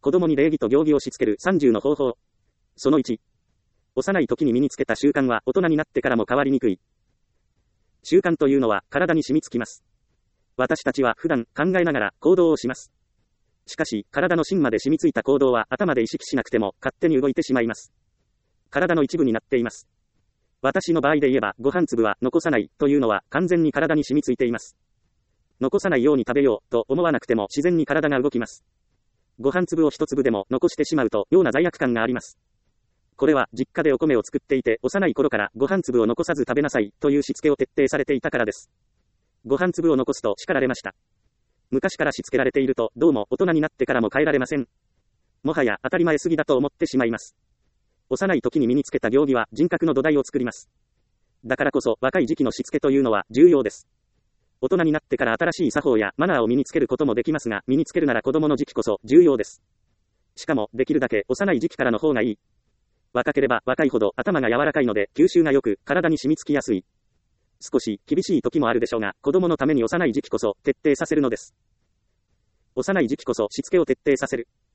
子供に礼儀と行儀をしつける30の方法。その1。幼い時に身につけた習慣は大人になってからも変わりにくい。習慣というのは体に染みつきます。私たちは普段考えながら行動をします。しかし、体の芯まで染みついた行動は頭で意識しなくても勝手に動いてしまいます。体の一部になっています。私の場合で言えば、ご飯粒は残さないというのは完全に体に染みついています。残さないように食べようと思わなくても自然に体が動きます。ご飯粒を一粒でも残してしまうと妙な罪悪感があります。これは実家でお米を作っていて幼い頃からご飯粒を残さず食べなさいというしつけを徹底されていたからです。ご飯粒を残すと叱られました。昔からしつけられているとどうも大人になってからも変えられません。もはや当たり前すぎだと思ってしまいます。幼い時に身につけた行儀は人格の土台を作ります。だからこそ若い時期のしつけというのは重要です。大人になってから新しい作法やマナーを身につけることもできますが、身につけるなら子供の時期こそ重要です。しかもできるだけ幼い時期からの方がいい。若ければ若いほど頭が柔らかいので吸収が良く体に染みつきやすい。少し厳しい時もあるでしょうが、子供のために幼い時期こそ徹底させるのです。幼い時期こそしつけを徹底させる。